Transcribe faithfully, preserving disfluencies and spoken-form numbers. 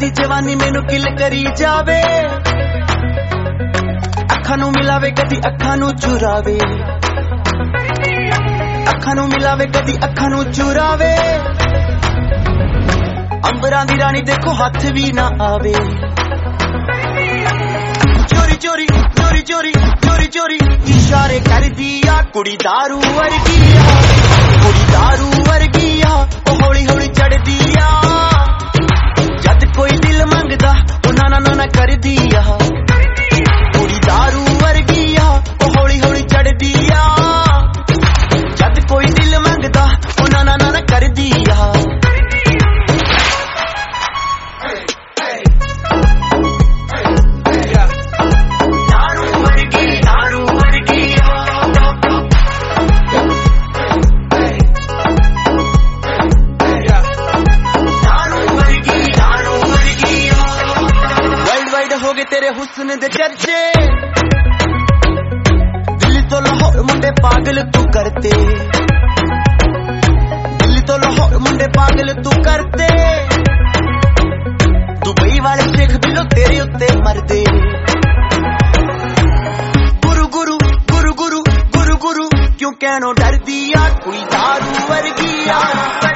दी जवानी मैनू किल करी जावे, अखां नू मिलावे कदी अखां नू चुरावे, अखां नू मिलावे कदी अखां नू चुरावे। अंबरां दी रानी देखो हाथ भी ना आवे, चोरी चोरी चोरी चोरी चोरी चोरी इशारे कर दिया। कुड़ी दारू वर्गी आ, कुड़ी दारू वर्गी आ, ओ हौली हौली चढ़ दिया। जद कोई दिल मंगदा ओ नाना नाना कर दिया। कुड़ी दारू वर्गी आ, ओ हौली हौली चढ़ दिया। जद कोई दिल मंगदा ओ नाना नाना कर दिया। हो गए तेरे हुस्न दे चर्चे, दिल्ली तो लाहौर मुंडे पागल तू करते, दिल्ली तो लाहौर मुंडे पागल तू करते। दुबई वाले शेख भी लो तेरे उत्ते मरदे। गुरु गुरु गुरु गुरु गुरु गुरु क्यों कहनो डर दिया। कोई दारू वर्गी आ